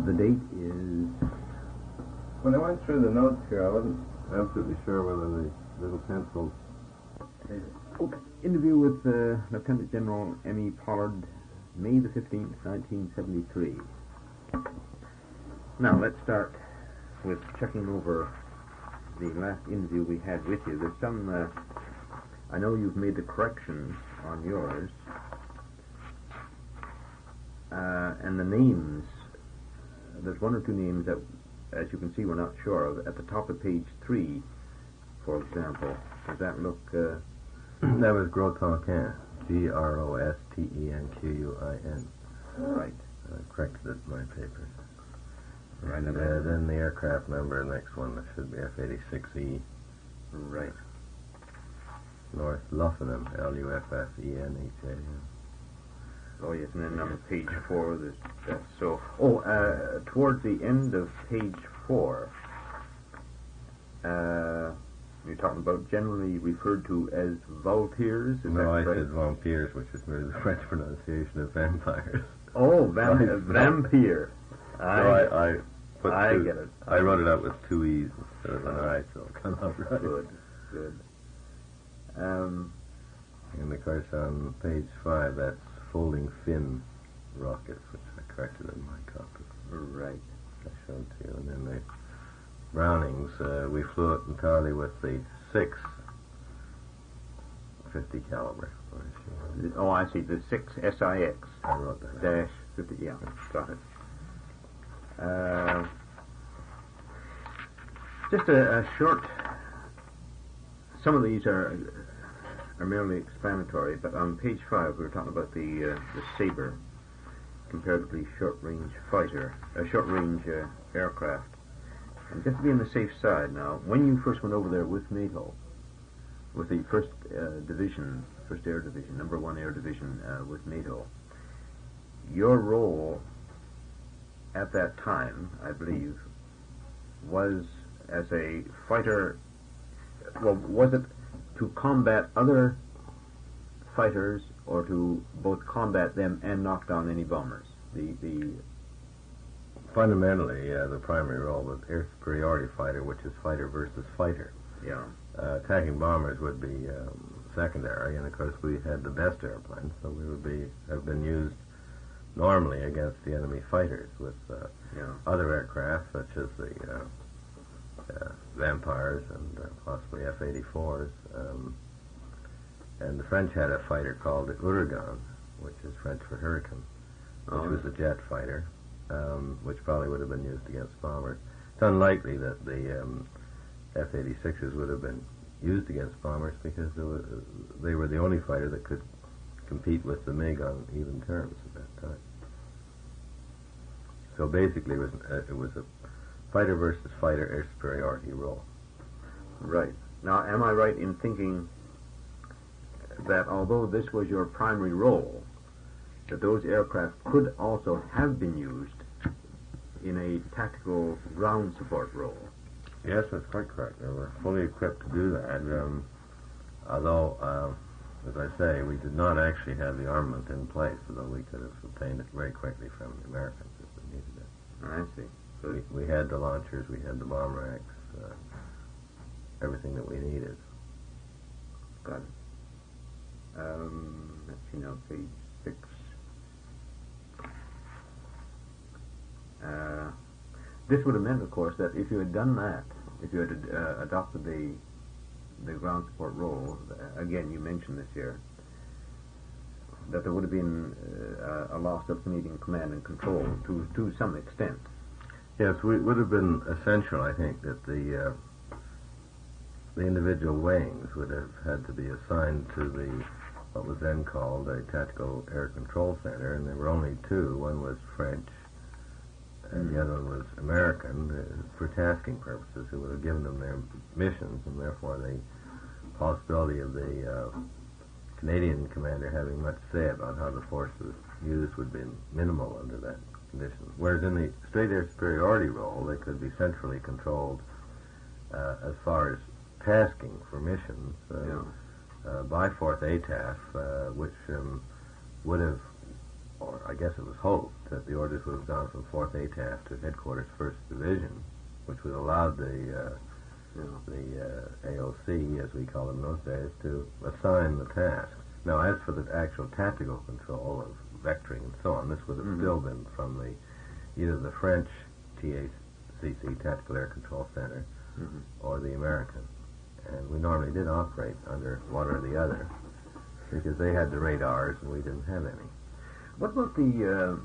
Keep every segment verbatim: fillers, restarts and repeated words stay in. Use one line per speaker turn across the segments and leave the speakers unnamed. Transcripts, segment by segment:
the date is...
When I went through the notes here, I wasn't absolutely sure whether the little pencils...
Okay. Interview with uh, Lieutenant General M E Pollard, May the fifteenth, nineteen seventy-three. Now, let's start with checking over the last interview we had with you. There's some... Uh, I know you've made the corrections on yours. Uh, and the names, there's one or two names that, as you can see, we're not sure of. At the top of page three, for example, does that look... Uh,
that was Gros Tonquin, G R O S T E N Q U I N.
Right.
I corrected it in my papers.
Right.
And uh, then the aircraft number, the next one, that should be F eighty-six E.
Right.
North Luffenham, L U F F E N H A M.
Oh, yes, and then on page four, there's that's so... Oh, uh, towards the end of page four, uh, you're talking about generally referred to as vampires, is
no,
that
I
correct?
said vampires, which is merely the French pronunciation of vampires.
Oh, vam-
Right.
uh, vampire.
So
I,
I, I, put
I
two,
get it.
I wrote it out with two E's instead of an I, so it'll come out right.
Good, good. Um,
And of course on page five, that's folding fin rockets, which I corrected in my copy.
right.
I showed to you. And then the Brownings, uh, we flew it entirely with the six fifty caliber.
Oh, I see, the six S I X
I wrote that.
dash fifty, yeah, got it. Uh, just a, a short, some of these are are merely explanatory, but on page five we were talking about the uh, the Sabre, comparatively short-range fighter, a short-range uh, aircraft. And just to be on the safe side now, when you first went over there with NATO, with the first uh, division, first air division, number one air division uh, with NATO, your role at that time, I believe, was as a fighter. Well, was it to combat other fighters, or to both combat them and knock down any bombers? The the
Fundamentally, uh, the primary role was air superiority fighter, which is fighter versus fighter.
yeah
Uh, attacking bombers would be um, secondary, and of course we had the best airplanes, so we would be have been used normally against the enemy fighters with uh,
yeah
other aircraft such as the uh, uh, Vampires and uh, possibly F eighty-fours. Um, and the French had a fighter called the Ouragan, which is French for Hurricane, which
Oh.
was a jet fighter, um, which probably would have been used against bombers. It's unlikely that the um, F eighty-sixes would have been used against bombers because they were, they were the only fighter that could compete with the MiG on even terms at that time. So basically it was, uh, it was a fighter versus fighter air superiority role.
right. Now, am I right in thinking that although this was your primary role, that those aircraft could also have been used in a tactical ground support role?
Yes, that's quite correct. They were fully equipped to do that. Um, although, uh, as I say, we did not actually have the armament in place, although we could have obtained it very quickly from the Americans if we needed it.
I see. Good.
We, we had the launchers, we had the bomb racks, uh, everything that we needed.
Got it. Um, let's see now, page six. Uh, this would have meant, of course, that if you had done that, if you had uh, adopted the the ground support role, uh, again, you mentioned this here, that there would have been uh, a loss of Canadian command and control to to some extent.
Yes, we, it would have been essential, I think, that the uh, the individual wings would have had to be assigned to the what was then called a Tactical Air Control Center, and there were only two. One was French, and the other one was American, uh, for tasking purposes, who would have given them their missions, and therefore the possibility of the uh, Canadian commander having much to say about how the force was used would be minimal under that condition. Whereas in the straight air superiority role, they could be centrally controlled uh, as far as tasking for missions uh,
Yeah.
uh, by fourth A T A F, uh, which um, would have or I guess it was hoped, that the orders would have gone from fourth A T A F to Headquarters first Division, which would allow the uh,
Yeah.
the uh, A O C, as we call them in those days, to assign the tasks. Now, as for the actual tactical control of vectoring and so on, this would have
Mhm.
still been from the either the French T A C C, Tactical Air Control Center,
Mhm.
or the American. And we normally did operate under one or the other, because they had the radars and we didn't have any.
What about the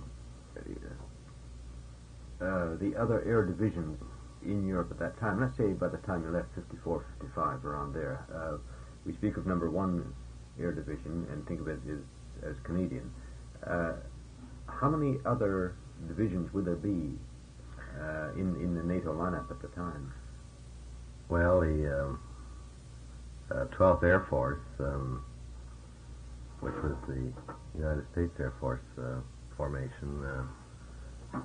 uh, uh, the other air divisions in Europe at that time? Let's say by the time you left, fifty-four, fifty-five, around there. Uh, we speak of number one air division and think of it as, as Canadian. Uh, how many other divisions would there be uh, in in the NATO lineup at the time?
Well, the um, uh, twelfth Air Force, um, which was the United States Air Force uh, formation, uh,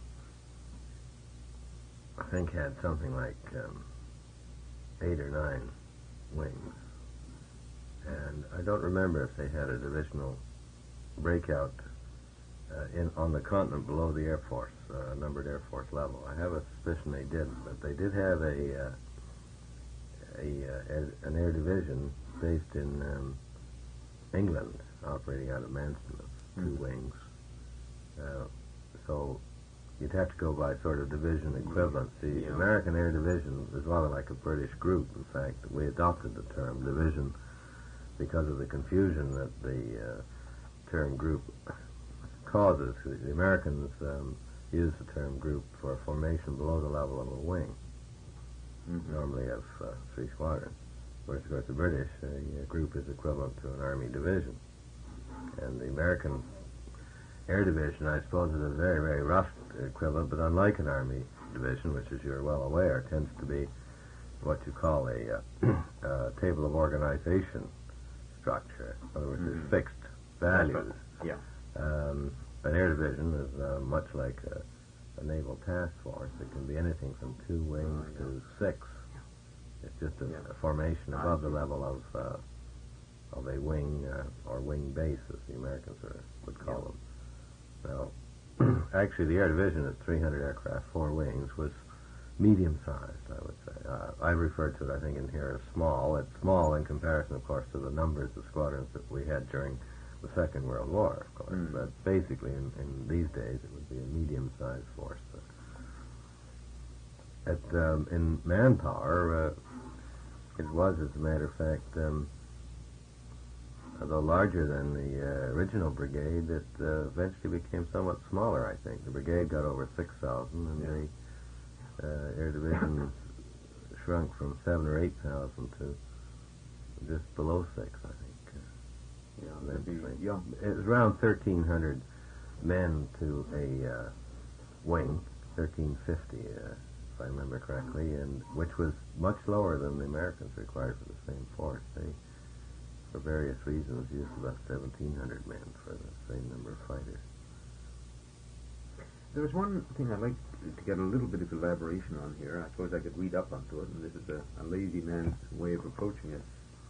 I think had something like um, eight or nine wings. And I don't remember if they had a divisional breakout uh, in on the continent below the Air Force, uh, numbered Air Force level. I have a suspicion they didn't, but they did have a, uh, a uh, an air division based in um, England, operating out of Manston, of two
Mm.
wings. Uh, so you'd have to go by sort of division equivalence. The
Yeah.
American Air Division is rather like a British group. In fact, we adopted the term division because of the confusion that the uh, term group causes. The Americans um, use the term group for a formation below the level of a wing,
Mhm.
normally of uh, three squadrons. Whereas, of course, the British, a, a group is equivalent to an army division. And the American Air Division, I suppose, is a very, very rough equivalent, but unlike an army division, which, as you're well aware, tends to be what you call a uh, uh, table of organization structure. In other words,
Mhm.
there's fixed
That's
values.
right. Yeah.
Um, an air division is uh, much like a, a naval task force. It can be anything from two wings
Oh, yeah.
to six. It's just a,
Yeah.
a formation
I
above the
see.
level of uh, of a wing uh, or wing base, as the Americans are, would call them. Now, actually, the air division at three hundred aircraft, four wings, was medium-sized, I would say. Uh, I referred to it, I think, in here as small. It's small in comparison, of course, to the numbers of squadrons that we had during the Second World War, of course.
Mm.
But basically, in, in these days, it would be a medium-sized force. At um, in manpower, uh, it was, as a matter of fact, um, although larger than the uh, original brigade, it uh, eventually became somewhat smaller, I think. The brigade got over six thousand, and
Yeah.
the uh, air division shrunk from seven or eight thousand to just below six, I think.
Yeah.
Uh,
That'd be,
eventually.
yeah.
It was around thirteen hundred men to a uh, wing, thirteen fifty, uh, if I remember correctly, and which was much lower than the Americans required for the same force. They, for various reasons, used about seventeen hundred men for the same number of fighters.
There was one thing I'd like to get a little bit of elaboration on here. I suppose I could read up onto it, and this is a, a lazy man's way of approaching it.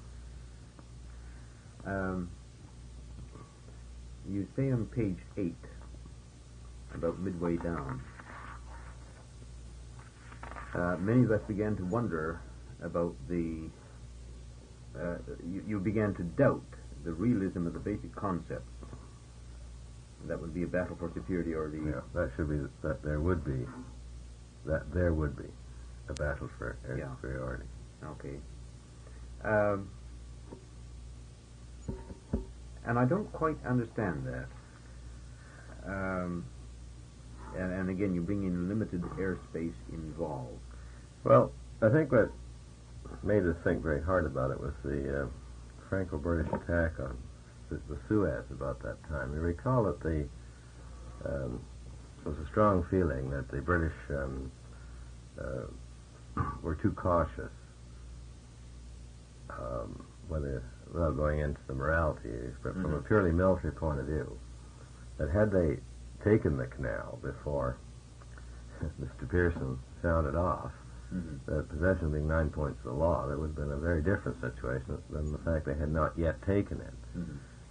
Um, you say on page eight, about midway down, uh, many of us began to wonder about the, uh, you, you began to doubt the realism of the basic concepts. That would be a battle for superiority, or the
Yeah, that should be that there would be that there would be a battle for air
Yeah.
superiority.
Okay. Um, and I don't quite understand that. Um, and, and again, you bring in limited airspace involved.
Well, I think what made us think very hard about it was the uh, Franco-British attack on the, the Suez about that time. You recall that the um, there was a strong feeling that the British um, uh, were too cautious, um, whether without going into the morality, but from a
Mhm.
purely military point of view, that had they taken the canal before Mister Pearson sounded off,
Mm-hmm.
the possession being nine points of the law, that would have been a very different situation than the fact they had not yet taken it.
Mm-hmm.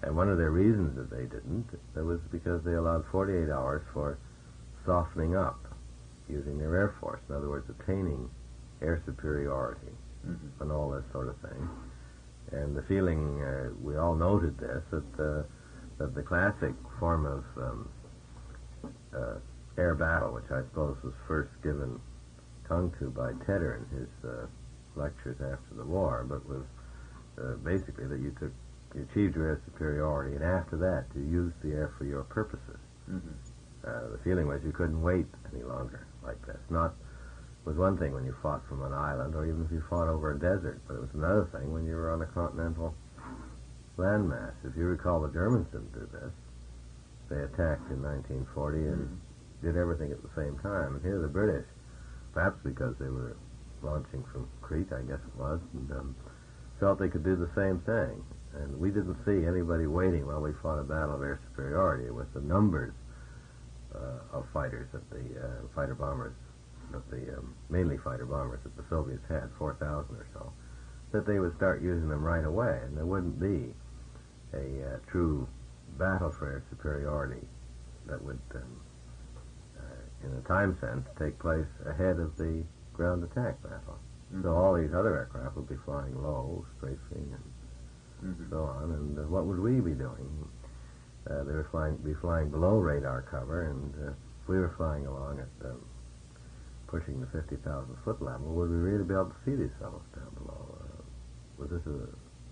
And one of their reasons that they didn't that was because they allowed forty-eight hours for softening up using their Air Force. In other words, attaining air superiority
Mm-hmm.
and all this sort of thing. And the feeling, uh, we all noted this, that, uh, that the classic form of um, uh, air battle, which I suppose was first given tongue to by Tedder in his uh, lectures after the war, but was uh, basically that you took, you achieved your air superiority, and after that you used the air for your purposes.
Mm-hmm.
Uh, the feeling was you couldn't wait any longer like this. Not it was one thing when you fought from an island, or even if you fought over a desert, but it was another thing when you were on a continental landmass. If you recall, the Germans didn't do this. They attacked in nineteen forty and mm-hmm. did everything at the same time. And here the British, perhaps because they were launching from Crete, I guess it was, and um, felt they could do the same thing. And we didn't see anybody waiting while we fought a battle of air superiority with the numbers uh, of fighters that the uh, fighter bombers, that the um, mainly fighter bombers that the Soviets had, four thousand or so, that they would start using them right away, and there wouldn't be a uh, true battle for air superiority that would, um, uh, in a time sense, take place ahead of the ground attack battle. Mm-hmm. So all these other aircraft would be flying low, strafing, and mm-hmm. so on, and uh, what would we be doing? Uh, they would flying, be flying below radar cover, and uh, if we were flying along at um, pushing the fifty thousand foot level, would we really be able to see these fellows down below? Uh, was this a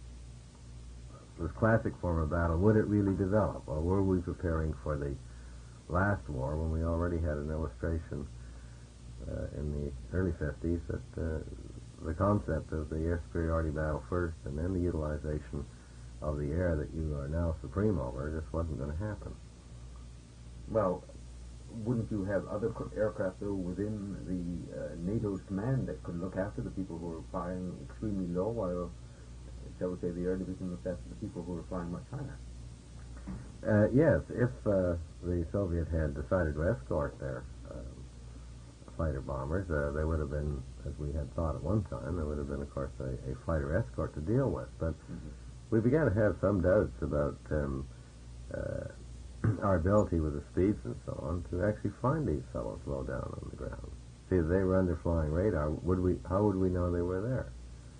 this classic form of battle, would it really develop, or were we preparing for the last war when we already had an illustration uh, in the early fifties that uh, the concept of the air superiority battle first and then the utilization of the air that you are now supreme over just wasn't going to happen?
Well, wouldn't you have other cr- aircraft, though, within the uh, NATO's command that could look after the people who are flying extremely low, while, shall we say, the air division looks after the people who are flying much higher?
Uh, yes, if uh, the Soviet had decided to escort their uh, fighter bombers, uh, there would have been, as we had thought at one time, there would have been, of course, a, a fighter escort to deal with. But mm-hmm. we began to have some doubts about um, uh, our ability with the speeds and so on to actually find these fellows low down on the ground. See, if they were under flying radar, would we? How would we know they were there?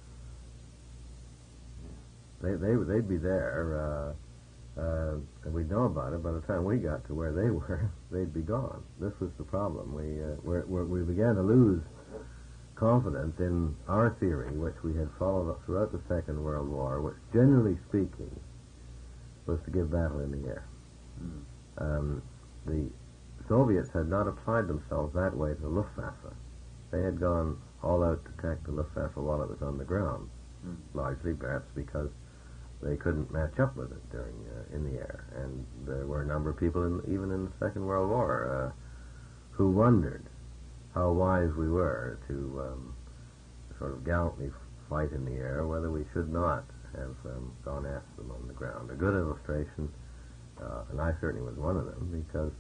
They they they'd be there, uh, uh, and we'd know about it. By the time we got to where they were, they'd be gone. This was the problem. We uh, we're, we're, we began to lose confidence in our theory, which we had followed up throughout the Second World War, which, generally speaking, was to give battle in the air. Mm. Um, the Soviets had not applied themselves that way to the Luftwaffe. They had gone all out to attack the Luftwaffe while it was on the ground, mm. largely perhaps because they couldn't match up with it during uh, in the air. And there were a number of people, in, even in the Second World War, uh, who wondered how wise we were to um, sort of gallantly fight in the air, whether we should not have um, gone after them on the ground. A good illustration, uh, and I certainly was one of them, because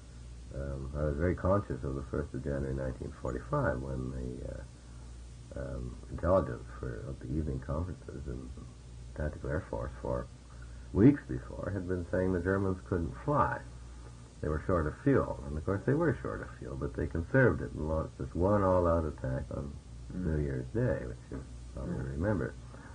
um, I was very conscious of the first of January nineteen forty-five, when the uh, um, intelligence for of the evening conferences in Tactical Air Force for weeks before had been saying the Germans couldn't fly. They were short of fuel, and of course they were short of fuel, but they conserved it and launched this one all-out attack on mm. New Year's Day, which you probably mm. remember.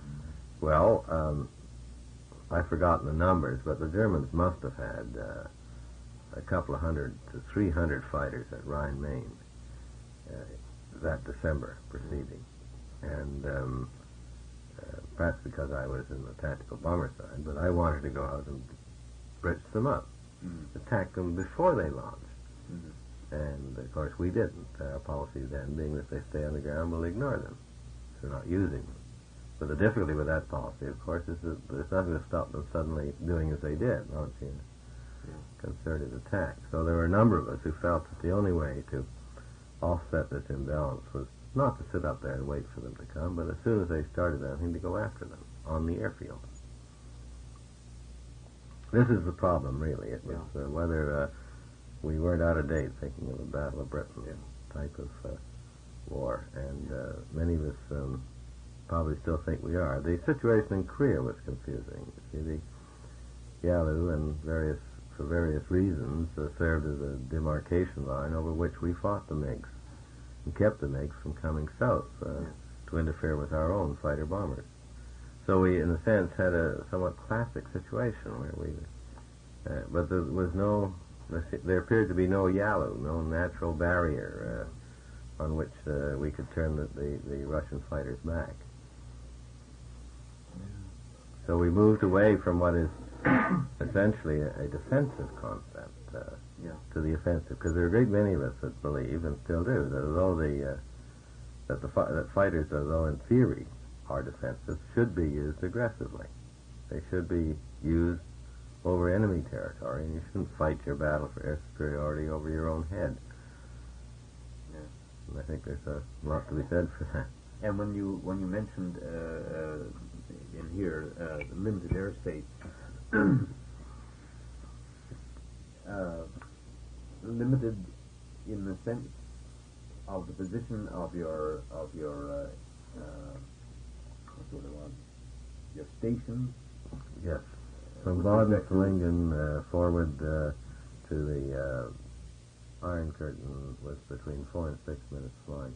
Well, um, I've forgotten the numbers, but the Germans must have had uh, a couple of hundred to three hundred fighters at Rhine, Maine uh, that December preceding. And um, uh, perhaps because I was in the tactical bomber side, but I wanted to go out and britch them up, mm-hmm. attack them before they launched. Mm-hmm. And, of course, we didn't. Our policy then being that they stay on the ground, we'll ignore them. We're not using them. But the difficulty with that policy, of course, is that there's nothing to stop them suddenly doing as they did, launching a yeah. concerted attack. So there were a number of us who felt that the only way to offset this imbalance was not to sit up there and wait for them to come, but as soon as they started anything, to go after them on the airfield. This is the problem, really. It was yeah. uh, whether uh, we weren't out of date thinking of the Battle of Britain yeah. type of uh, war, and uh, many of us um, probably still think we are. The situation in Korea was confusing. You see, Yalu and various for various reasons uh, served as a demarcation line over which we fought the MiGs and kept the MiGs from coming south uh,
Yeah.
to interfere with our own fighter bombers. So we, in a sense, had a somewhat classic situation where we, uh, but there was no, there appeared to be no Yalu, no natural barrier uh, on which uh, we could turn the, the, the Russian fighters back. So we moved away from what is essentially a, a defensive concept uh,
Yeah.
to the offensive, because there are a great many of us that believe, and still do, that although the uh, that the fi- that fighters, although in theory are defensive, should be used aggressively. They should be used over enemy territory, and you shouldn't fight your battle for air superiority over your own head.
Yeah.
And I think there's a lot to be said for that.
And when you when you mentioned uh, uh, in here uh, the limited airspace, uh, limited in the sense of the position of your of your uh, uh, what's the other one? Your station.
Yes.
uh,
From
with
Baden
respect to-
Flingen uh, forward uh, to the uh, Iron Curtain was between four and six minutes flying.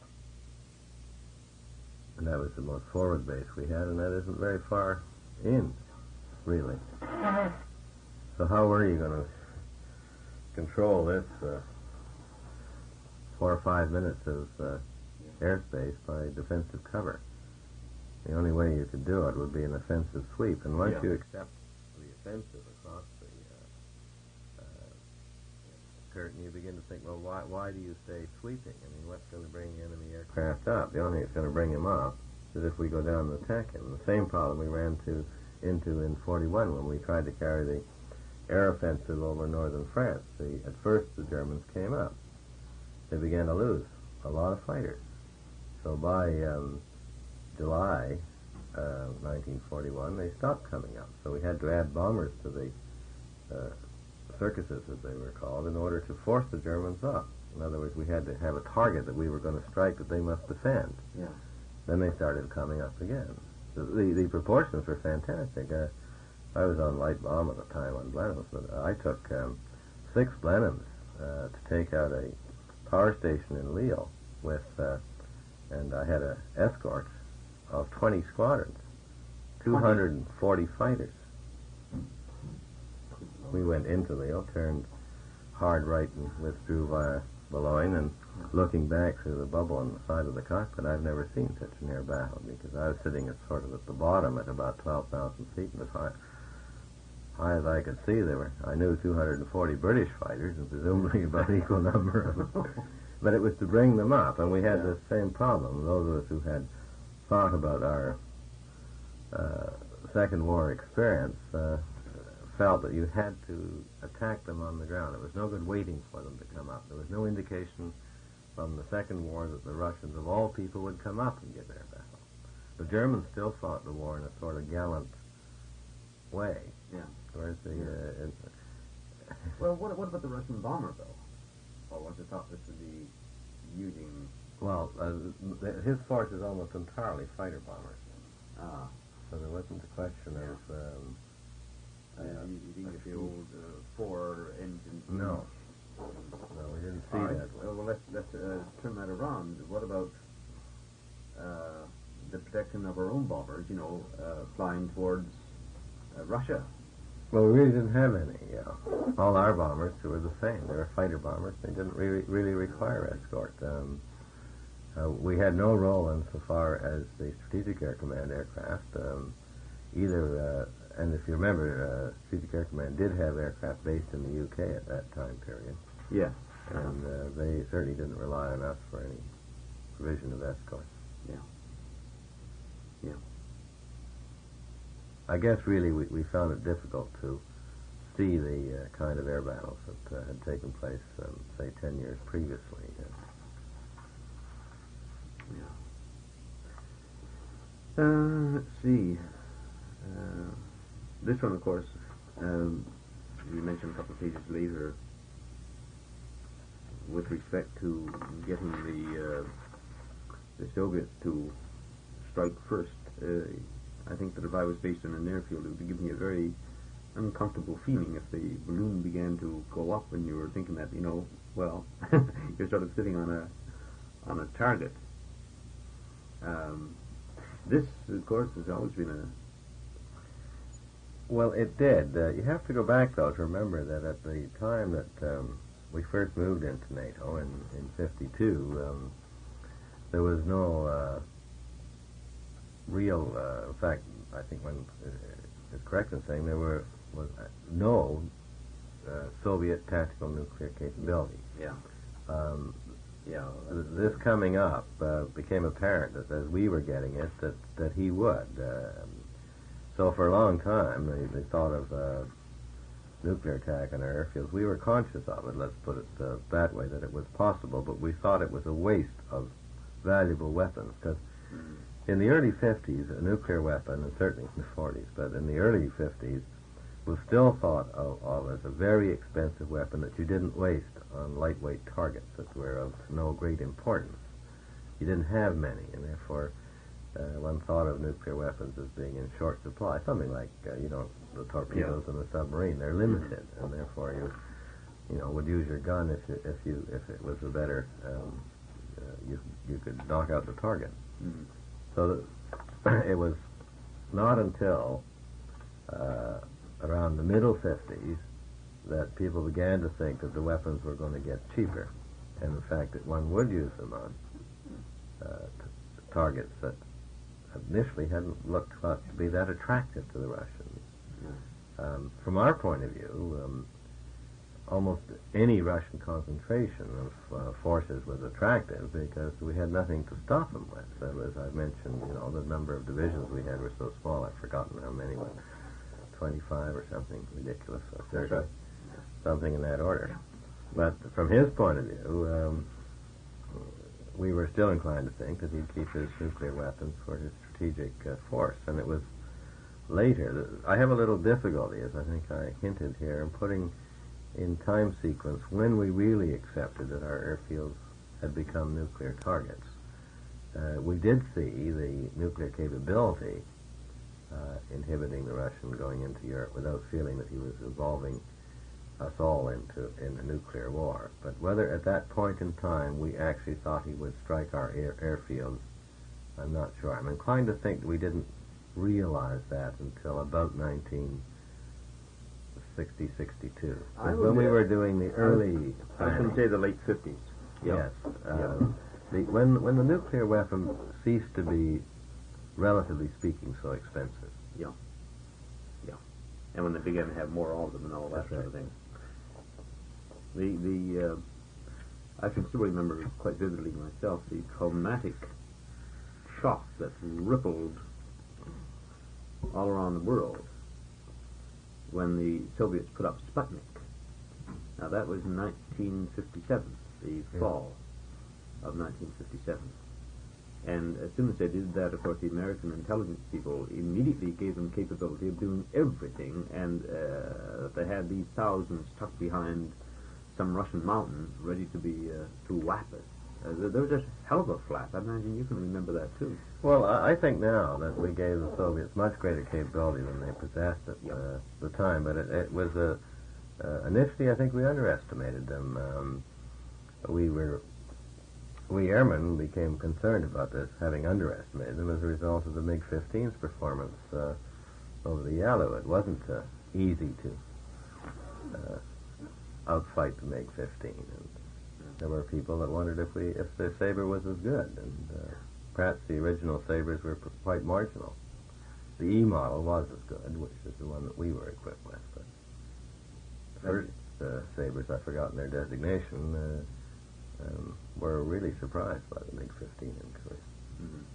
And that was the most forward base we had, and that isn't very far in, really. So how were you going to control this uh, four or five minutes of uh, airspace by defensive cover? The only way you could do it would be an offensive sweep, and once
Yeah.
you accept the offensive across the uh, uh, curtain, you begin to think, well, why why do you stay sweeping? I mean, what's going to bring the enemy aircraft up? The only thing that's going to bring him up is if we go down and attack him. The same problem we ran to into in forty-one when we tried to carry the air offensive over northern France. The, at first, the Germans came up. They began to lose a lot of fighters. So by um, July uh, nineteen forty-one, they stopped coming up. So we had to add bombers to the uh, circuses, as they were called, in order to force the Germans up. In other words, we had to have a target that we were going to strike that they must defend.
Yeah.
Then they started coming up again. The, the, the proportions were fantastic. Uh, I was on light bomb at the time on Blenheims, but I took um, six Blenheims uh, to take out a power station in Lille with, uh, and I had an escort of twenty squadrons, two hundred forty fighters. We went into Lille, turned hard right and withdrew via Boulogne, and looking back through the bubble on the side of the cockpit, I've never seen such a near battle, because I was sitting at sort of at the bottom at about twelve thousand feet, and as high, high as I could see, there were, I knew two hundred forty British fighters, and presumably about equal number of them. But it was to bring them up, and we had
Yeah.
the same problem. Those of us who had thought about our uh, Second War experience uh, felt that you had to attack them on the ground. It was no good waiting for them to come up. There was no indication from the Second War that the Russians, of all people, would come up and give their battle. The Germans still fought the war in a sort of gallant way.
Yeah.
Whereas the, uh, in-
Well, what what about the Russian bomber though? Or was it thought this would be using?
well, uh, th- his force is almost entirely fighter bombers.
Ah.
So there wasn't a question of, um,
Uh, you, you didn't get the old uh, four engine.
no, no, we didn't see
All right.
that.
Well, well, let's let's uh, turn that around. What about uh, the protection of our own bombers? You know, uh, flying towards uh, Russia.
Well, we really didn't have any. Uh, all our bombers were the same. They were fighter bombers. They didn't really really require escort. Um, uh, we had no role insofar as the Strategic Air Command aircraft. Um, either, uh, and if you remember, uh, Strategic Air Command did have aircraft based in the U K at that time period,
Yeah.
and uh, they certainly didn't rely on us for any provision of escort.
Yeah. Yeah.
I guess really we, we found it difficult to see the uh, kind of air battles that uh, had taken place, um, say, ten years previously. Uh,
Uh, let's see. Uh, this one, of course, um, you mentioned a couple of pages later, with respect to getting the uh, the Soviets to strike first. Uh, I think that if I was based in an airfield, it would give me a very uncomfortable feeling if the balloon began to go up and you were thinking that, you know, well, you're sort of sitting on a on a target. Um, this, of course, has always been a...
Well, it did. Uh, you have to go back, though, to remember that at the time that um, we first moved into NATO in, in fifty-two, um, there was no uh, real... Uh, in fact, I think when uh, it's correct in saying there were was no uh, Soviet tactical nuclear capability.
Yeah.
Um,
Yeah.
th- this coming up uh, became apparent that as we were getting it, that, that he would. Um, so for a long time, they, they thought of uh, nuclear attack on our airfields. We were conscious of it, let's put it uh, that way, that it was possible, but we thought it was a waste of valuable weapons, because in the early fifties, a nuclear weapon, and certainly in the forties, but in the early fifties, was still thought of, of as a very expensive weapon that you didn't waste on lightweight targets that were of no great importance. You didn't have many, and therefore uh, one thought of nuclear weapons as being in short supply. Something like, uh, you know, the torpedoes in the submarine. They're limited, and therefore you, you know, would use your gun if you, if you if it was a better, um, uh, you you could knock out the target.
Mm.
So that it was not until uh, around the middle fifties that people began to think that the weapons were going to get cheaper, and the fact that one would use them on uh, t- targets that initially hadn't looked thought to be that attractive to the Russians. Um, from our point of view, um, almost any Russian concentration of uh, forces was attractive because we had nothing to stop them with. So as I mentioned, you know, the number of divisions we had were so small, I've forgotten how many, were twenty-five or something ridiculous, or thirty,
right.
something in that order. But from his point of view, um, we were still inclined to think that he'd keep his nuclear weapons for his strategic uh, force, and it was later. I have a little difficulty, as I think I hinted here, in putting in time sequence when we really accepted that our airfields had become nuclear targets. Uh, we did see the nuclear capability uh, inhibiting the Russian going into Europe without feeling that he was involving us all into in a nuclear war. But whether at that point in time we actually thought he would strike our air, airfields, I'm not sure. I'm inclined to think that we didn't realize that until about nineteen sixty, sixty-two.
I
When
would,
we
uh,
were doing the early
I was going
planning.
to say the late fifties.
Yes. Uh,
Yeah.
the, when when the nuclear weapon ceased to be, relatively speaking, so expensive.
Yeah. Yeah. And when they began to have more of them and all that
That's
sort of
right.
thing. The, the, uh, I can still remember quite vividly myself the traumatic shock that rippled all around the world when the Soviets put up Sputnik. Now that was in nineteen fifty-seven, the
Yeah.
fall of nineteen fifty-seven. And as soon as they did that, of course, the American intelligence people immediately gave them capability of doing everything, and uh, they had these thousands tucked behind some Russian mountain ready to be uh, to whap us. Uh, there was a hell of a flap. I imagine you can remember that too.
Well, I I think now that we gave the Soviets much greater capability than they possessed at
Yep.
uh, the time, but it, it was a uh, initially I think we underestimated them. Um, we were we airmen became concerned about this, having underestimated them as a result of the MiG fifteen's performance uh, over the Yalu. It wasn't uh, easy to uh, outfight the MiG fifteen, and there were people that wondered if we if the Sabre was as good, and uh, perhaps the original Sabres were p- quite marginal. The E model was as good, which is the one that we were equipped with, but the first uh, Sabres, I've forgotten their designation, uh, um, were really surprised by the MiG fifteen in Korea.
Mm-hmm.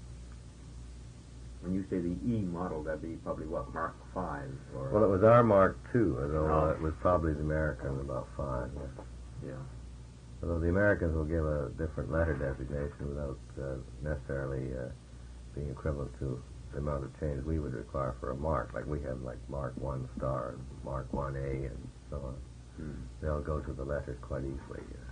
When you say the E model, that'd be probably what, Mark Five or
Well, it was our Mark two, although
Oh.
uh, it was probably the American about five. Yes.
yeah.
Although the Americans will give a different letter designation without uh, necessarily uh, being equivalent to the amount of change we would require for a mark. Like we have like Mark one star and Mark one A and so on.
Mm.
They'll go to the letters quite easily. Uh,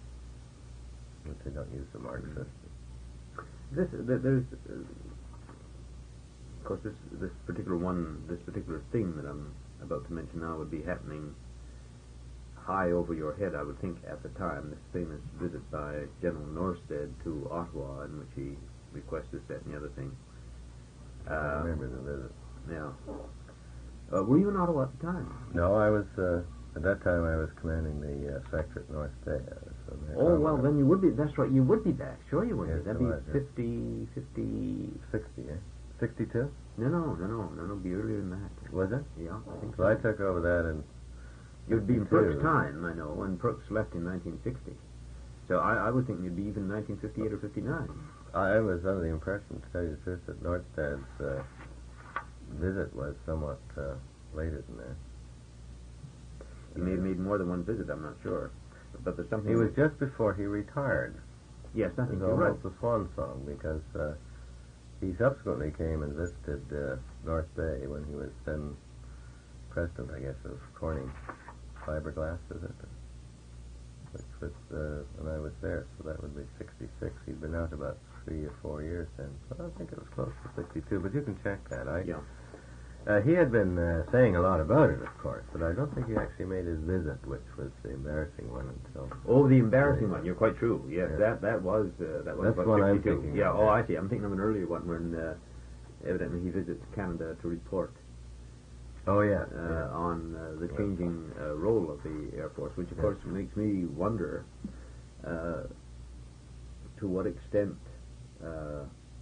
but they don't use the mark
Mm.
system.
This th- there's uh, of course this this particular one this particular thing that I'm about to mention now would be happening high over your head, I would think, at the time. This famous visit by General Norstead to Ottawa, in which he requested that and the other thing.
I
Uh,
remember the visit.
yeah. Uh, were you in Ottawa at the time?
No, I was, uh, at that time I was commanding the uh, sector at North Bay. I was on the
Oh, well,
Commodore.
then you would be, that's right, you would be back. Sure you would
Yes,
be. That'd
I
be
was, yeah.
fifty, fifty...
sixty, eh? sixty-two?
No, no, no, no, no, no, be earlier than that.
Was it?
Yeah, I think
So
so.
I took over that in
It would be in
fifty-two.
Brooks' time, I know, when Brooks left in nineteen sixty. So I, I would think it'd be even nineteen fifty-eight or fifty-nine.
I was under the impression, to tell you the truth, that Nordstad's uh, visit was somewhat uh, later than that.
He may have made more than one visit, I'm not sure. But there's something...
He was just before he retired.
Yes, I
It
think
was
you're right.
almost a swan song, because uh, he subsequently came and visited uh, North Bay when he was then president, I guess, of Corning Fiberglass, is it? Which was, uh, when I was there, so that would be sixty-six. He'd been out about three or four years then. So I think it was close to sixty-two, but you can check that. I,
Yeah.
Uh, he had been uh, saying a lot about it, of course, but I don't think he actually made his visit, which was the embarrassing one until...
Oh, the embarrassing
Yeah.
one. You're quite true. Yes,
Yeah.
that that was uh, that was
That's
about
what I'm
sixty-two.
thinking
Yeah.
of,
Oh,
yeah.
I see. I'm thinking of an earlier one when uh, evidently he visits Canada to report
Oh, yeah.
uh,
yeah.
on uh, the changing uh, role of the Air Force, which of
Yeah.
course makes me wonder uh, to what extent. Uh,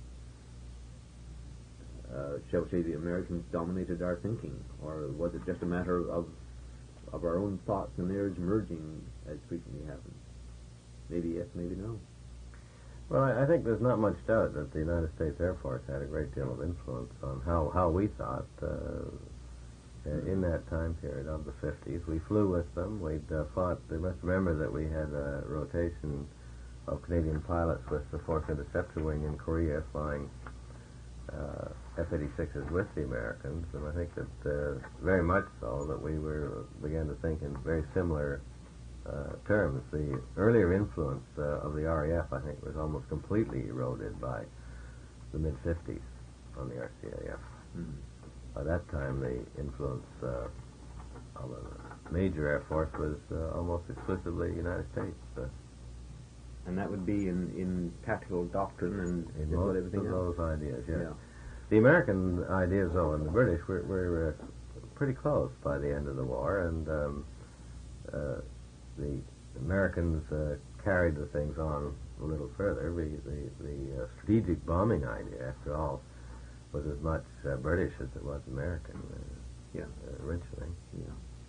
Uh, shall we say, the Americans dominated our thinking, or was it just a matter of of our own thoughts and theirs merging as frequently happens? Maybe yes, maybe no.
Well, I, I think there's not much doubt that the United States Air Force had a great deal of influence on how, how we thought uh, uh, in that time period of the fifties. We flew with them. We'd uh, fought. They must remember that we had a rotation of Canadian pilots with the fourth Interceptor Wing in Korea flying uh, F eighty-sixes with the Americans, and I think that uh, very much so that we were began to think in very similar uh, terms. The earlier influence uh, of the R A F, I think, was almost completely eroded by the mid fifties on the R C A F.
Mm.
By that time, the influence uh, of a major air force was uh, almost exclusively United States. Uh,
And that would be in, in tactical doctrine and
in
just about
most
everything
of
else.
those ideas, yes.
Yeah.
The American ideas, though, and the British were, were uh, pretty close by the end of the war, and um, uh, the Americans uh, carried the things on a little further. We, the the uh, strategic bombing idea, after all, was as much uh, British as it was American uh,
Yeah.
uh, originally.
Yeah.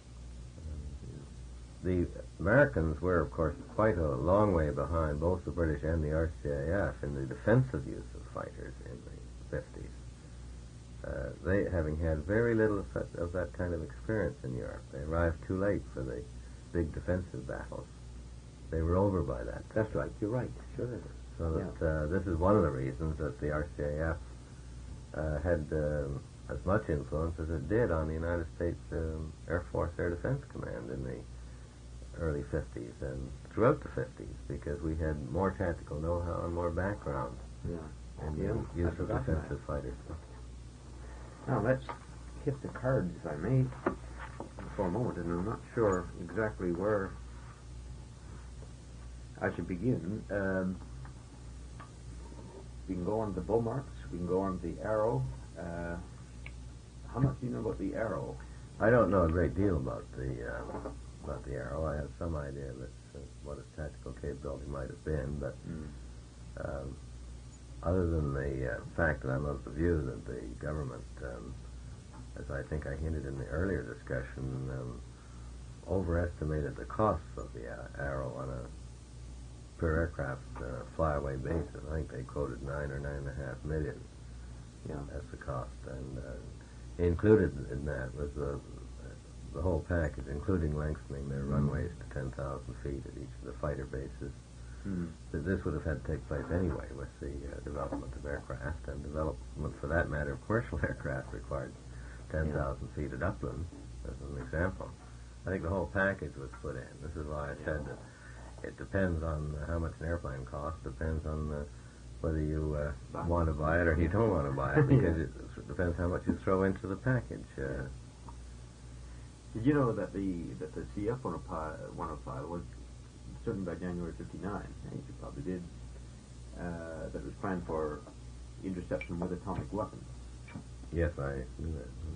The Americans were, of course, quite a long way behind both the British and the R C A F in the defensive use of fighters in the fifties. Uh, they, having had very little of, such, of that kind of experience in Europe, they arrived too late for the big defensive battles. They were over by that time.
That's right. You're right. Sure.
So that uh, this is one of the reasons that the R C A F uh, had um, as much influence as it did on the United States um, Air Force Air Defense Command in the early fifties and throughout the fifties, because we had more tactical know-how and more background
Yeah.
in
Yeah,
the use
I
of
forgot
defensive fighters.
Now let's hit the cards, if I may, for a moment, and I'm not sure exactly where I should begin. Um, we can go on the bow marks. We can go on the arrow. Uh, how much do you know about the arrow?
I don't know a great deal about the uh, about the arrow. I have some idea of its, uh, what its tactical capability might have been, but
Mm.
um, other than the uh, fact that I'm of the view that the government, um, as I think I hinted in the earlier discussion, um, overestimated the costs of the uh, arrow on a per aircraft uh, flyaway basis. I think they quoted nine or nine and a half million
Yeah.
as the cost, and uh, included in that was the the whole package, including lengthening their runways to ten thousand feet at each of the fighter bases.
Mm.
That this would have had to take place anyway with the uh, development of aircraft, and development, for that matter, of commercial aircraft required ten thousand feet at upland, as an example. I think the whole package was put in. This is why I said that it depends on uh, how much an airplane costs, depends on uh, whether you uh, want to buy it or you don't want to buy it, because it s- depends how much you throw into the package. Uh,
Did you know that the that the C F one oh five was certainly by January fifty-nine? I think you probably did. Uh, that it was planned for interception with atomic weapons.
Yes, I knew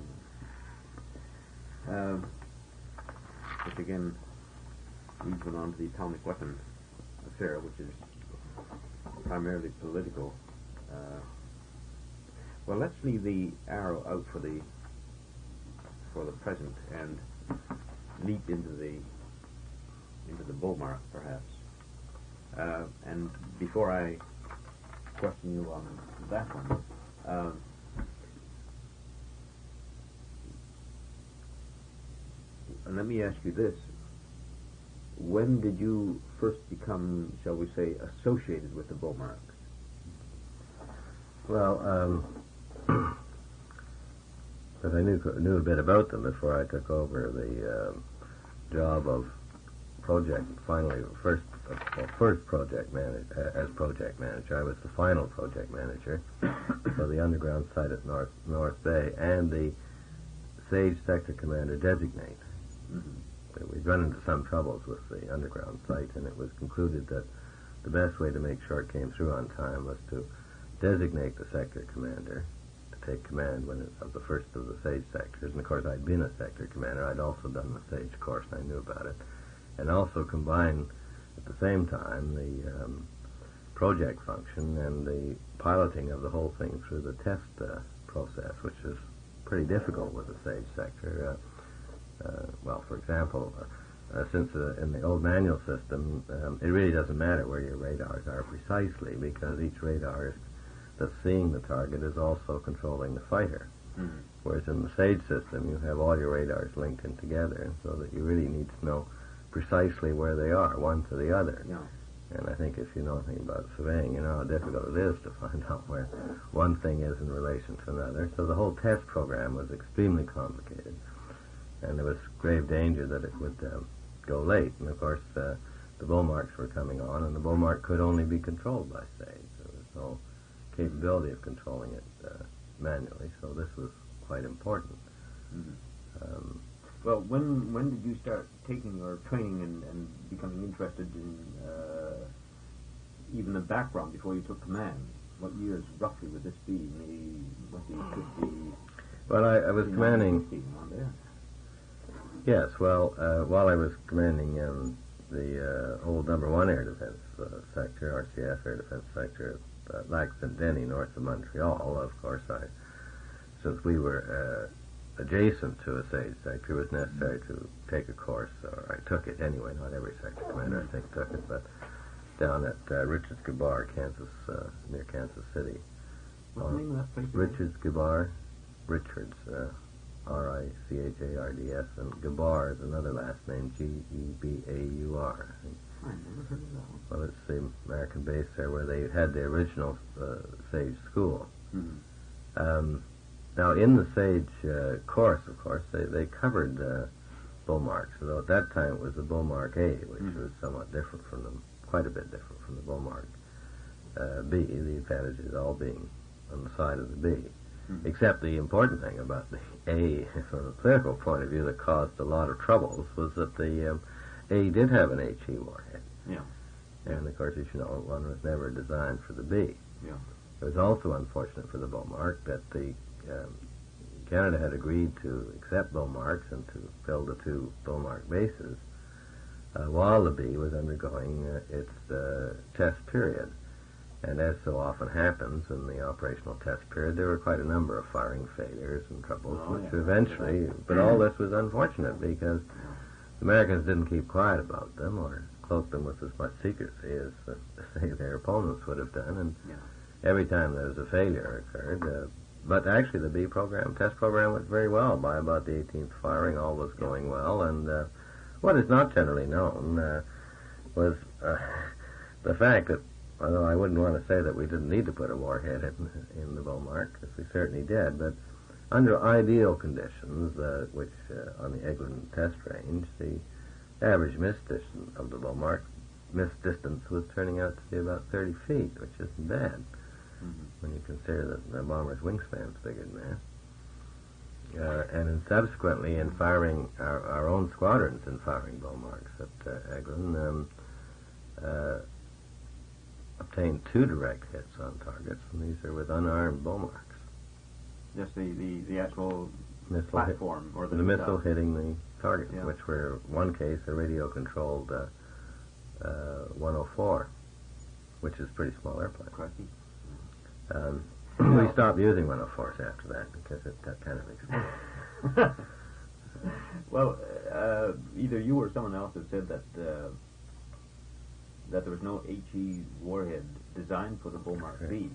that.
Um, which again leads one on to the atomic weapon affair, which is primarily political. Uh, well, let's leave the arrow out for the for the present and leap into the into the bull mark, perhaps. Uh, and before I question you on that one, um, and let me ask you this: when did you first become, shall we say, associated with the bull marks?
Well, um, but I knew knew a bit about them before I took over the um, job of project. Finally, first well, first project manager as project manager. I was the final project manager for the underground site at North North Bay and the Sage Sector Commander designate.
Mm-hmm.
We'd run into some troubles with the underground site, and it was concluded that the best way to make sure it came through on time was to designate the sector commander to take command when it, of the first of the Sage sectors. And of course, I'd been a sector commander. I'd also done the Sage course, and I knew about it. And also combine at the same time the um, project function and the piloting of the whole thing through the test uh, process, which is pretty difficult with the Sage sector. Uh, uh, well, for example, uh, uh, since uh, in the old manual system, um, it really doesn't matter where your radars are precisely, because each radar is, that's seeing the target is also controlling the fighter.
Mm-hmm.
Whereas in the Sage system, you have all your radars linked in together, so that you really need to know precisely where they are, one to the other.
Yeah.
And I think if you know anything about surveying, you know how difficult it is to find out where one thing is in relation to another. So the whole test program was extremely complicated, and there was grave danger that it would um, go late. And of course, uh, the bull marks were coming on, and the bull mark could only be controlled by Sage. There was no capability of controlling it uh, manually, so this was quite important.
Mm-hmm.
Um,
Well, when when did you start taking your training and, and becoming interested in uh, even the background before you took command? What years roughly would this be? Maybe what the fifty?
well, I, I was commanding.
Around there.
Yes, well, uh, while I was commanding um, the uh, old number one air defense uh, sector, R C F air defense sector at uh, Lac-Saint-Denis, north of Montreal, of course, I, since we were uh, adjacent to a Sage sector, it was necessary to take a course, or I took it anyway. Not every sector commander, I think, took it, but down at uh, Richards Gabar, Kansas, uh, near Kansas City.
What's the name of that place?
Richards Gabar, Richards, uh, R I C H A R D S, and Gabar is another last name, G E B A U R.
I never heard of that one.
Well, it's the American base there where they had the original uh, Sage school.
Mm-hmm.
Um, now, in the Sage uh, course, of course, they, they covered uh, bull marks, although at that time it was the bull mark A, which
Mm-hmm.
was somewhat different from them, quite a bit different from the bull mark uh, B, the advantages all being on the side of the B.
Mm-hmm.
Except the important thing about the A, from a political point of view, that caused a lot of troubles was that the um, A did have an H E warhead.
Yeah.
And, of course, as you know, one was never designed for the B.
Yeah.
It was also unfortunate for the bull mark that the um, Canada had agreed to accept bull marks and to build the two bull mark bases uh, while the B was undergoing uh, its uh, test period. And as so often happens in the operational test period, there were quite a number of firing failures and troubles,
Oh,
which
yeah.
eventually, but all this was unfortunate because the Americans didn't keep quiet about them or cloak them with as much secrecy as uh, say their opponents would have done. And
Yeah.
every time there was a failure occurred, uh, but actually the B program, test program went very well. By about the eighteenth firing, all was going well. And uh, what is not generally known uh, was uh, the fact that, although I wouldn't want to say that we didn't need to put a warhead in, in the bull mark, because we certainly did, but under ideal conditions, uh, which uh, on the Eglin test range, the average miss distance of the bull mark, miss distance was turning out to be about thirty feet, which isn't bad
Mm-hmm.
when you consider that the bomber's wingspan's bigger than that. uh, and in subsequently in firing our, our own squadrons in firing Beaumarks at uh, Eglin, um, uh, obtained two direct hits on targets, and these are with unarmed Beaumarks.
Just the, the, the actual
Missile
platform
hit,
or the,
the missile hitting the target,
Yeah.
which were one case a radio-controlled uh, uh, one oh four, which is a pretty small airplane.
Crikey.
Um,
No.
we stopped using one oh fours after that because it got kind of expensive.
Well, uh, either you or someone else has said that uh, that there was no HE warhead designed for the Beaumark B.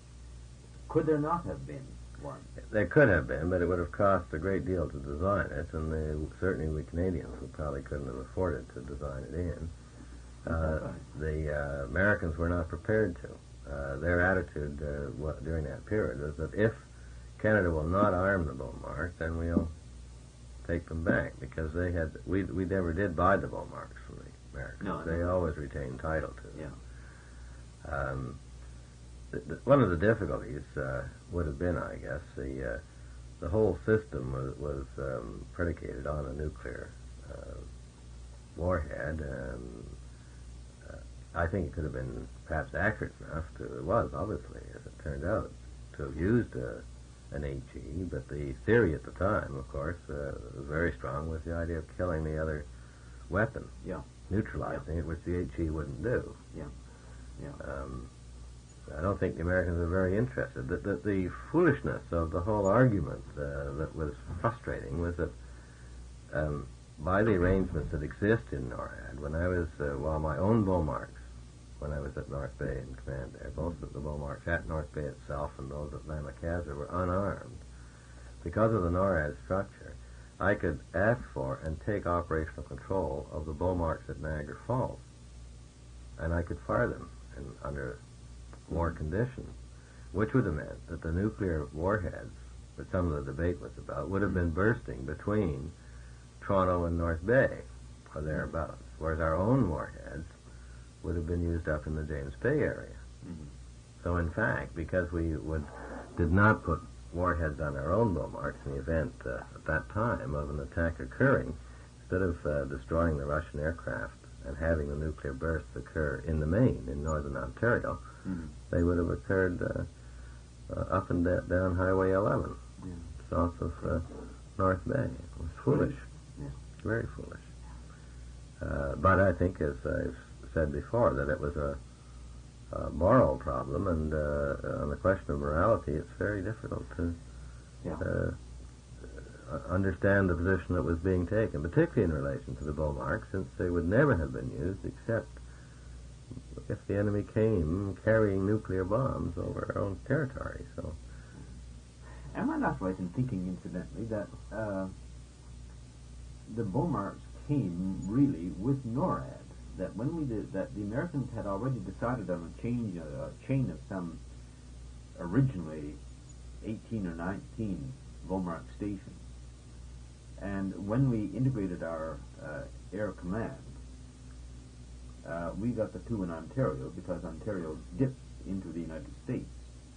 Could there not have been one?
There could have been, but it would have cost a great deal to design it, and the, certainly we Canadians would probably couldn't have afforded to design it in. Uh, the uh, Americans were not prepared to. Uh, their attitude uh, wa- during that period was that if Canada will not arm the Beaumark, then we'll take them back, because they had we we never did buy the Beaumarks from the Americans.
No,
they
no.
always retained title to them.
Yeah.
Um, the, the, one of the difficulties uh, would have been, I guess, the uh, the whole system was, was um, predicated on a nuclear uh, warhead. Um, uh, I think it could have been perhaps accurate enough to, it was obviously, as it turned out, to have used uh, an HE, but the theory at the time, of course, uh, was very strong, was the idea of killing the other weapon,
Yeah.
neutralizing it, which the HE wouldn't do.
Yeah. Yeah.
Um, I don't think the Americans were very interested. The, the, the foolishness of the whole argument uh, that was frustrating was that um, by the arrangements that exist in NORAD, when I was, uh, while my own Beaumarks, when I was at North Bay in command there, both of the Beaumarks at North Bay itself and those at Lamakaza were unarmed, because of the NORAD structure, I could ask for and take operational control of the Beaumarks at Niagara Falls, and I could fire them in, under war conditions, which would have meant that the nuclear warheads, that some of the debate was about, would have been bursting between Toronto and North Bay, or thereabouts, whereas our own warheads would have been used up in the James Bay area.
Mm-hmm.
So in fact, because we would did not put warheads on our own Beaumarks in the event uh, at that time of an attack occurring, instead of uh, destroying the Russian aircraft and having the nuclear bursts occur in the main in northern Ontario,
Mm-hmm.
they would have occurred uh, uh, up and da- down Highway eleven,
Yeah.
south of uh, North Bay. It was foolish,
Yeah.
very foolish. Uh, but I think, as I've said before, that it was a, a moral problem, and uh, on the question of morality, it's very difficult to
Yeah.
uh, uh, understand the position that was being taken, particularly in relation to the Beaumarks, since they would never have been used except if the enemy came carrying nuclear bombs over our own territory. So,
Am I not right in thinking, incidentally, that uh, the Beaumarks came really with NORAD? That when we did that, the Americans had already decided on a change, a, a chain of some originally eighteen or nineteen Beaumark stations, and when we integrated our uh, air command, uh, we got the two in Ontario because Ontario dips into the United States.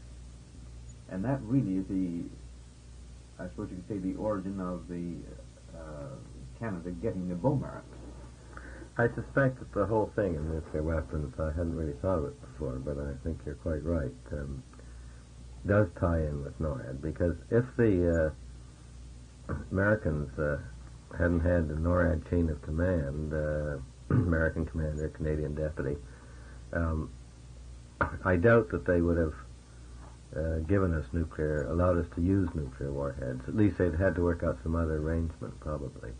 And that really is the, I suppose you could say, the origin of the uh, Canada getting the Beaumarks.
I suspect that the whole thing in nuclear weapons, I hadn't really thought of it before, but I think you're quite right, um, does tie in with NORAD, because if the uh, Americans uh, hadn't had the NORAD chain of command, uh, American commander, Canadian deputy, um, I doubt that they would have uh, given us nuclear, allowed us to use nuclear warheads. At least they'd had to work out some other arrangement, probably.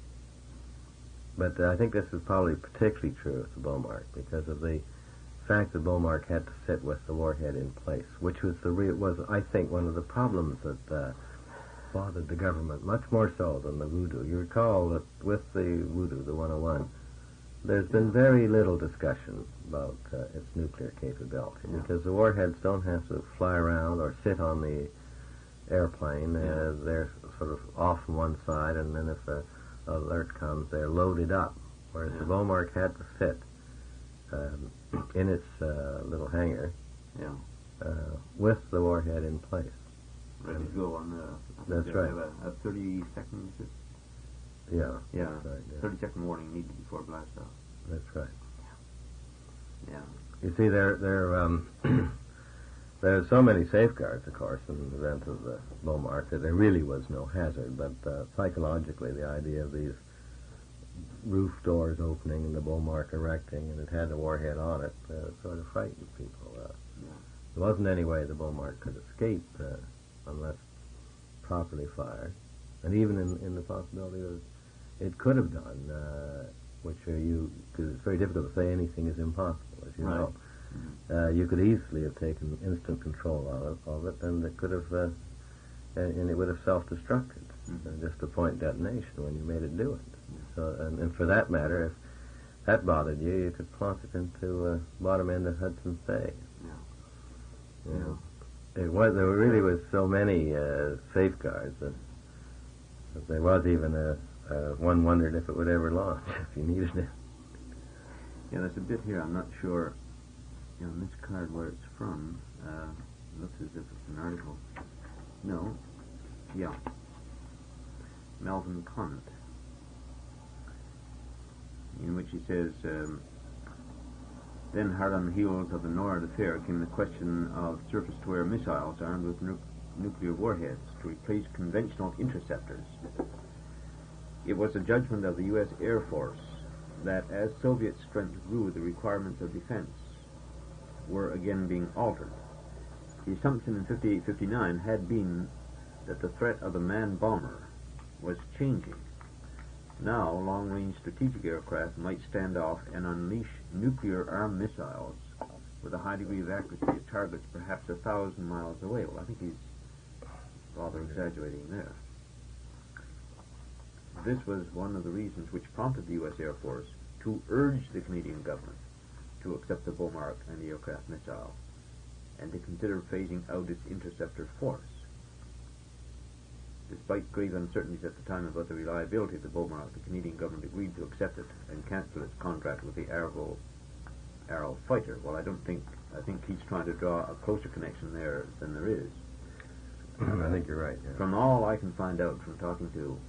But uh, I think this is probably particularly true with the Beaumark, because of the fact that Beaumark had to sit with the warhead in place, which was the real, was I think one of the problems that uh, bothered the government much more so than the Voodoo. You recall that with the Voodoo, the one oh one, there's been very little discussion about uh, its nuclear capability,
Yeah.
because the warheads don't have to fly around or sit on the airplane. Uh,
Yeah.
they're sort of off from one side, and then if a alert comes, they're loaded up, whereas
Yeah.
the Beaumark had to sit um, in its uh, little hangar
Yeah.
uh, with the warhead in place.
ready to go on the. I think
That's
they
right.
Have a, a thirty seconds.
Yeah.
Yeah.
That's right, yeah.
Thirty second warning needed before blast off.
That's right.
Yeah.
You see, there, there, um, there are so many safeguards, of course, in the event of the Beaumark that there really was no hazard. But uh, psychologically, the idea of these roof doors opening and the Beaumark erecting, and it had the warhead on it, uh, sort of frightened people. Uh,
Yeah.
There wasn't any way the Beaumark could escape uh, unless properly fired, and even in, in the possibility that it could have done, uh, which are you, because it's very difficult to say anything is impossible, as you
Right.
know. Uh, you could easily have taken instant control of it, of it and it could have, uh, and, and it would have self-destructed,
Mhm.
uh, just a point detonation when you made it do it. So, and, and for that matter, if that bothered you, you could plonk it into uh, bottom end of Hudson's Bay.
Yeah.
You know, it was there really was so many uh, safeguards that, that there was even a, uh, one wondered if it would ever launch if you needed it.
Yeah, there's a bit here. I'm not sure. You know, on this card where it's from. Uh, looks as if it's an article. No. Yeah. Melvin Conant, in which he says, um, then hard on the heels of the NORAD affair came the question of surface-to-air missiles armed with nu- nuclear warheads to replace conventional interceptors. It was a judgment of the U S Air Force that as Soviet strength grew, the requirements of defense were again being altered. The assumption in fifty-eight fifty-nine had been that the threat of the manned bomber was changing. Now, long-range strategic aircraft might stand off and unleash nuclear-armed missiles with a high degree of accuracy at targets perhaps a thousand miles away. Well, I think he's rather exaggerating there. This was one of the reasons which prompted the U S Air Force to urge the Canadian government to accept the Beaumark anti-aircraft missile and to consider phasing out its interceptor force. Despite grave uncertainties at the time about the reliability of the Beaumark, the Canadian government agreed to accept it and cancel its contract with the Arrow, Arrow fighter. Well, I don't think, I think he's trying to draw a closer connection there than there is.
I think you're right. Yeah.
From all I can find out from talking to,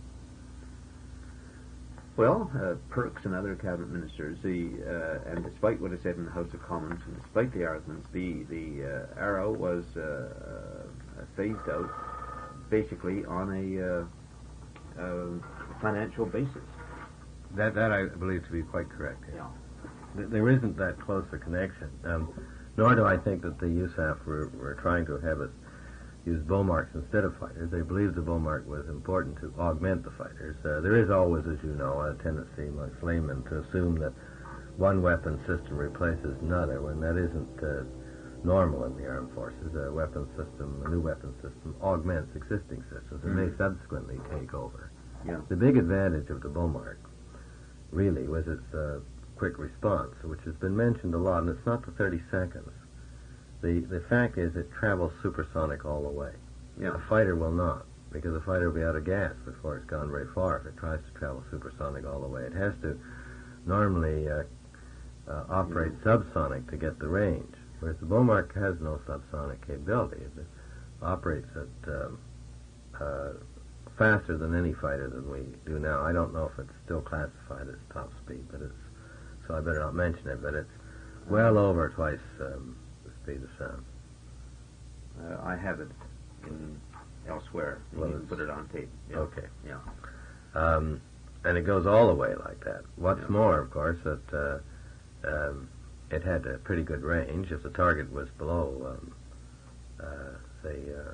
well, uh, Perks and other cabinet ministers, the uh, and despite what is said in the House of Commons, and despite the arguments, the the uh, Arrow was uh, uh, phased out basically on a uh, uh, financial basis.
That that I believe to be quite correct. Yeah.
Yeah.
Th- There isn't that close a connection, um, nor do I think that the U S A F were, were trying to have us use Beaumarks instead of fighters. They believed the Beaumark was important to augment the fighters. Uh, there is always, as you know, a tendency amongst laymen to assume that one weapon system replaces another when that isn't uh, normal in the armed forces. A weapon system, a new weapon system, augments existing systems and may subsequently take over.
Yeah.
The big advantage of the Beaumark really was its uh, quick response, which has been mentioned a lot, and it's not the thirty seconds. The the fact is it travels supersonic all the way.
Yeah.
A fighter will not, because a fighter will be out of gas before it's gone very far if it tries to travel supersonic all the way. It has to normally uh, uh, operate subsonic to get the range, whereas the Beaumark has no subsonic capability. It operates at um, uh, faster than any fighter than we do now. I don't know if it's still classified as top speed, but it's so I better not mention it. But it's well over twice um, the speed of sound.
Uh, I have it in elsewhere. You
Well,
can
it's-
put it on tape. Yeah.
Okay.
Yeah.
Um, and it goes all the way like that. What's
Yeah.
more, of course, that uh, um, it had a pretty good range. If the target was below, um, uh, say, uh,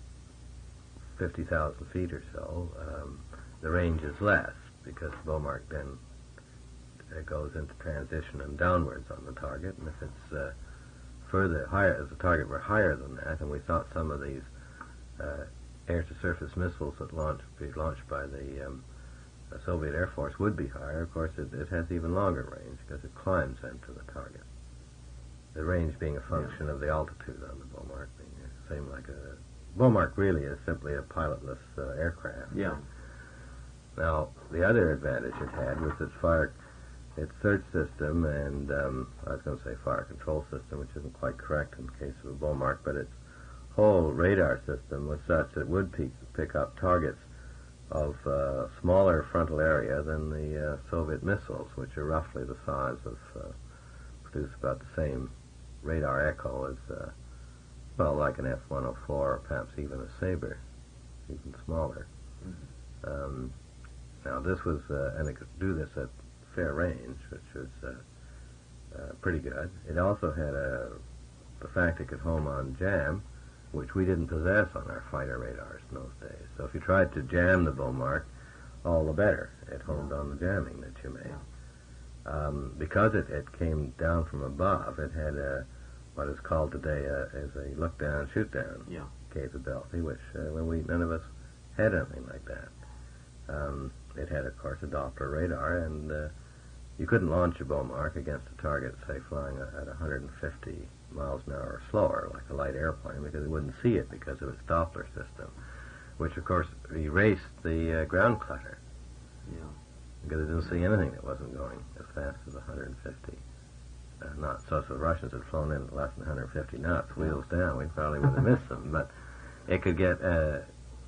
fifty thousand feet or so, um, the range is less because Beaumark then uh, goes into transition and downwards on the target. And if it's uh, further higher, if the target were higher than that, and we thought some of these uh, air-to-surface missiles that launched, be launched by the um, the Soviet Air Force would be higher, of course it, it has even longer range because it climbs into the target. The range being a function yeah. of the altitude on the Beaumark, being the same like a... Beaumark really is simply a pilotless uh, aircraft.
Yeah.
Now, the other advantage it had was its fire, its search system and, um, I was going to say fire control system, which isn't quite correct in the case of a Beaumark, but its whole radar system was such that it would pick, pick up targets of uh, smaller frontal area than the uh, Soviet missiles, which are roughly the size of, uh, produce about the same radar echo as, uh, well, like an F one oh four or perhaps even a Sabre, even smaller. Mm-hmm. um, now this was, uh, and it could do this at fair range, which was uh, uh, pretty good. It also had a, the fact it could home on jam, which we didn't possess on our fighter radars in those days. So if you tried to jam the Beaumark, all the better. It homed on the jamming that you made. Um, because it, it came down from above, it had a, what is called today a, as a look-down, shoot-down
yeah.
capability, which uh, when we none of us had anything like that. Um, it had, of course, a Doppler radar, and uh, you couldn't launch a Beaumark against a target, say, flying at one hundred fifty miles an hour or slower, like a light airplane, because it wouldn't see it because of its Doppler system, which, of course, erased the uh, ground clutter.
Yeah.
Because it didn't see anything that wasn't going as fast as one hundred fifty uh, knots. So if the Russians had flown in at less than one hundred fifty knots, wheels down, we probably would have missed them. But it could get uh,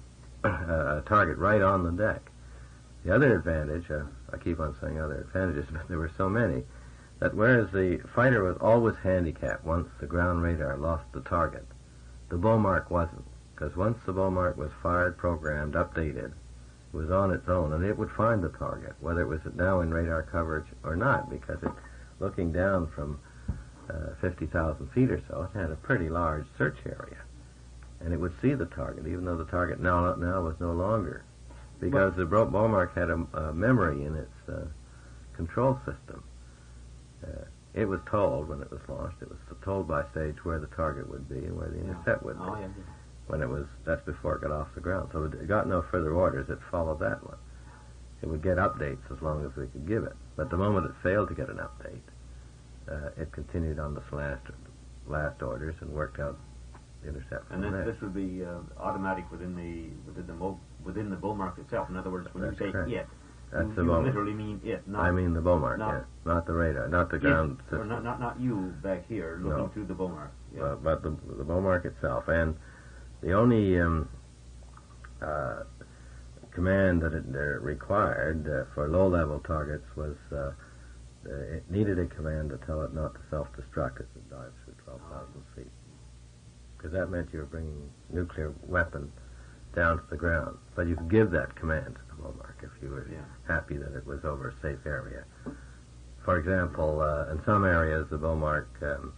a target right on the deck. The other advantage, uh, I keep on saying other advantages, but there were so many, that whereas the fighter was always handicapped once the ground radar lost the target, the Beaumark wasn't. Because once the Beaumark was fired, programmed, updated, it was on its own, and it would find the target, whether it was now in radar coverage or not, because it, looking down from uh, fifty thousand feet or so, it had a pretty large search area. And it would see the target, even though the target now, now was no longer. Because the Beaumark had a, a memory in its uh, control system. Uh, it was told when it was launched, it was told by stage where the target would be and where the intercept would
oh,
be.
Yeah, yeah.
When it was, that's before it got off the ground. So it got no further orders, it followed that one. It would get updates as long as we could give it. But the moment it failed to get an update, uh, it continued on the last, last orders and worked out the intercept
And
from
this,
there.
this would be uh, automatic within the within the mo within the Beaumark itself. In other words, when
That's
you say
correct.
it,
That's
you,
the
you
Beaumark.
literally mean it, not
I mean the Beaumark,
not-
yeah. Not the radar, not the
it,
ground
or
system.
not, not not you back here looking
No.
through the Beaumark. Yeah.
Uh, but the, the Beaumark itself. And the only um, uh, command that it uh, required uh, for low-level targets was uh, uh, it needed a command to tell it not to self-destruct as it dives through twelve thousand feet. Because that meant you were bringing nuclear weapon down to the ground. But you could give that command to the Beaumark if you were
Yeah.
happy that it was over a safe area. For example, uh, in some areas the Beaumark um,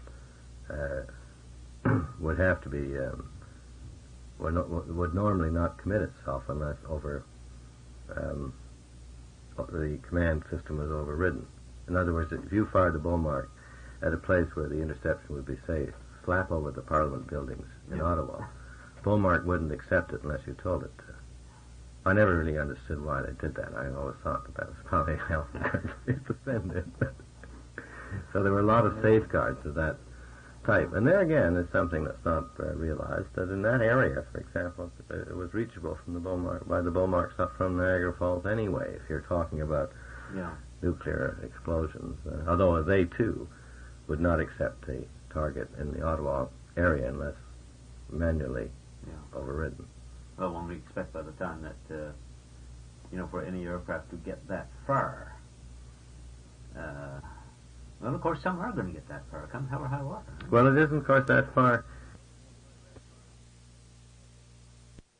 uh, would have to be, um, would, no, would normally not commit itself unless over, um, the command system was overridden. In other words, if you fired the Beaumark at a place where the interception would be safe, slap over the Parliament buildings in
Yeah.
Ottawa, Beaumark wouldn't accept it unless you told it to. I never really understood why they did that. I always thought that that was probably how the country to send it. So there were a lot of safeguards of that type. And there again is something that's not uh, realized, that in that area, for example, it was reachable from the Beaumark, by the Beaumarks up from Niagara Falls anyway, if you're talking about
Yeah.
nuclear explosions. Uh, although they, too, would not accept a target in the Ottawa area unless manually
Yeah.
overridden.
Well, one would expect by the time that, uh, you know, for any aircraft to get that far, uh, well, of course, some are going to get that far, come hell or high water.
Well, it isn't, of course, that far